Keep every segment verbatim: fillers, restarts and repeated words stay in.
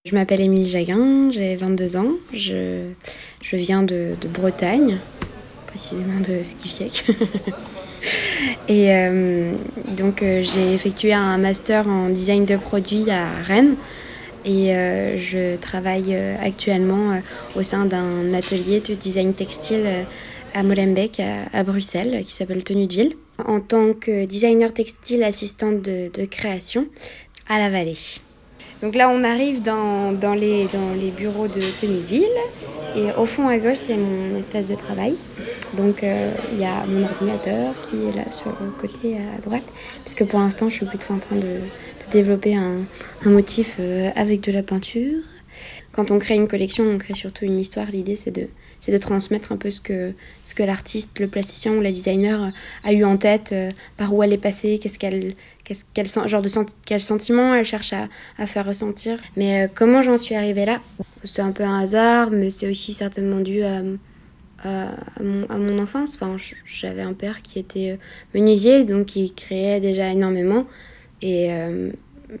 Je m'appelle Émilie Jaguin, j'ai vingt-deux ans, je, je viens de, de Bretagne, précisément de Skifiec. Et euh, donc euh, j'ai effectué un master en design de produits à Rennes et euh, je travaille euh, actuellement euh, au sein d'un atelier de design textile euh, à Molenbeek, à, à Bruxelles, qui s'appelle Tenue de Ville, en tant que designer textile assistante de, de création à la Vallée. Donc là, on arrive dans, dans, les, dans les bureaux de Tenue de Ville. Et au fond, à gauche, c'est mon espace de travail. Donc, euh, il y a mon ordinateur qui est là sur le côté à droite. Puisque pour l'instant, je suis plutôt en train de, de développer un, un motif euh, avec de la peinture. Quand on crée une collection, on crée surtout une histoire. L'idée, c'est de, c'est de transmettre un peu ce que, ce que l'artiste, le plasticien ou la designer a eu en tête, euh, par où elle est passée, qu'est-ce qu'elle, qu'est-ce, quel genre de senti- quel sentiment elle cherche à, à faire ressentir. Mais euh, comment j'en suis arrivée là ? C'est un peu un hasard, mais c'est aussi certainement dû à, à, à, mon, à mon enfance. Enfin, j'avais un père qui était menuisier, donc qui créait déjà énormément. Et... Euh,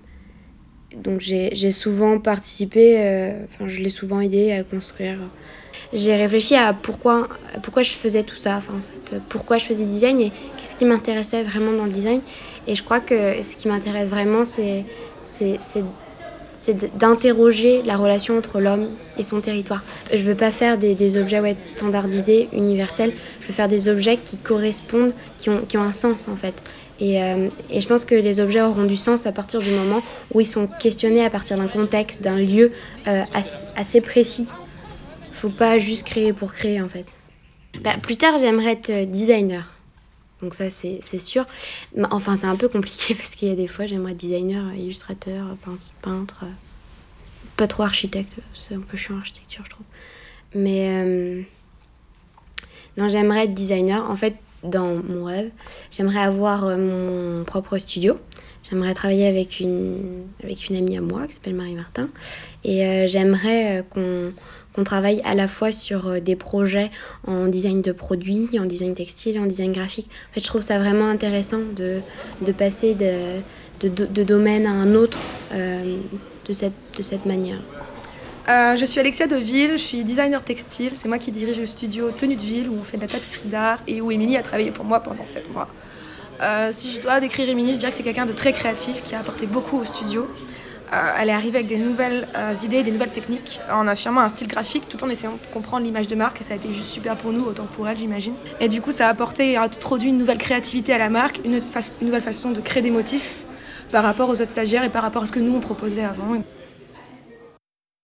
Donc j'ai, j'ai souvent participé, euh, enfin je l'ai souvent aidé à construire. J'ai réfléchi à pourquoi, pourquoi je faisais tout ça, enfin, en fait, pourquoi je faisais design et qu'est-ce qui m'intéressait vraiment dans le design. Et je crois que ce qui m'intéresse vraiment, c'est, c'est, c'est, c'est d'interroger la relation entre l'homme et son territoire. Je ne veux pas faire des, des objets ouais, standardisés, universels, je veux faire des objets qui correspondent, qui ont, qui ont un sens en fait. Et, euh, et je pense que les objets auront du sens à partir du moment où ils sont questionnés à partir d'un contexte, d'un lieu euh, assez, assez précis. Faut pas juste créer pour créer en fait. Bah, plus tard, j'aimerais être designer. Donc ça, c'est, c'est sûr. Mais, enfin, c'est un peu compliqué parce qu'il y a des fois, j'aimerais être designer, illustrateur, peintre, peintre pas trop architecte. C'est un peu chiant l'architecture, je trouve. Mais euh, non, j'aimerais être designer. En fait, dans mon rêve, j'aimerais avoir mon propre studio. J'aimerais travailler avec une, avec une amie à moi qui s'appelle Marie Martin. Et euh, j'aimerais euh, qu'on, qu'on travaille à la fois sur euh, des projets en design de produits, en design textile, en design graphique. En fait, je trouve ça vraiment intéressant de, de passer de, de, de, de domaine à un autre euh, de, cette, de cette manière. Euh, je suis Alexia Deville, je suis designer textile. C'est moi qui dirige le studio Tenue de Ville où on fait de la tapisserie d'art et où Émilie a travaillé pour moi pendant sept mois. Euh, si je dois décrire Émilie, je dirais que c'est quelqu'un de très créatif qui a apporté beaucoup au studio. Euh, elle est arrivée avec des nouvelles euh, idées, des nouvelles techniques en affirmant un style graphique tout en essayant de comprendre l'image de marque et ça a été juste super pour nous, autant que pour elle j'imagine. Et du coup ça a apporté, a introduit une nouvelle créativité à la marque, une, fa- une nouvelle façon de créer des motifs par rapport aux autres stagiaires et par rapport à ce que nous on proposait avant.